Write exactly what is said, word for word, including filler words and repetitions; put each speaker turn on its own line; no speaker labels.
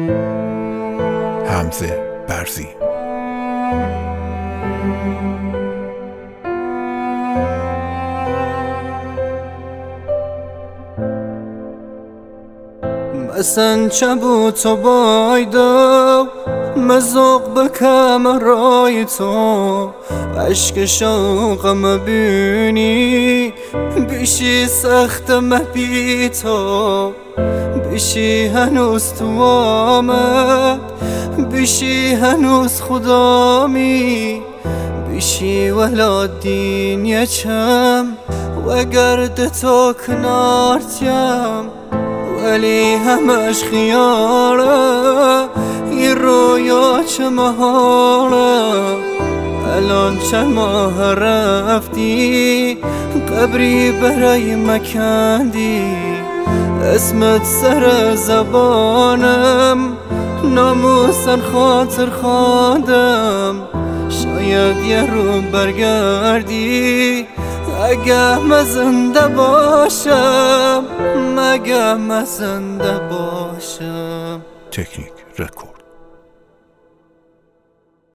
حمزه برزی.
مثلا چبو تو بایدو مزوق بکم رای تو عشق شوقم بینی بیشی سخت مبی تو بیشی هنوز تو آمد بیشی هنوز خدامی بیشی ولادین یچم و گرد تو کنارتیم ولی همش خیاره این رویا چه محاله الان چند ماه رفتی قبری برای مکندی اسمت سر زبانم ناموسن خاطر خواندم شاید یه رو برگردی اگه من زنده باشم اگه من زنده باشم.
تکنیک رکورد.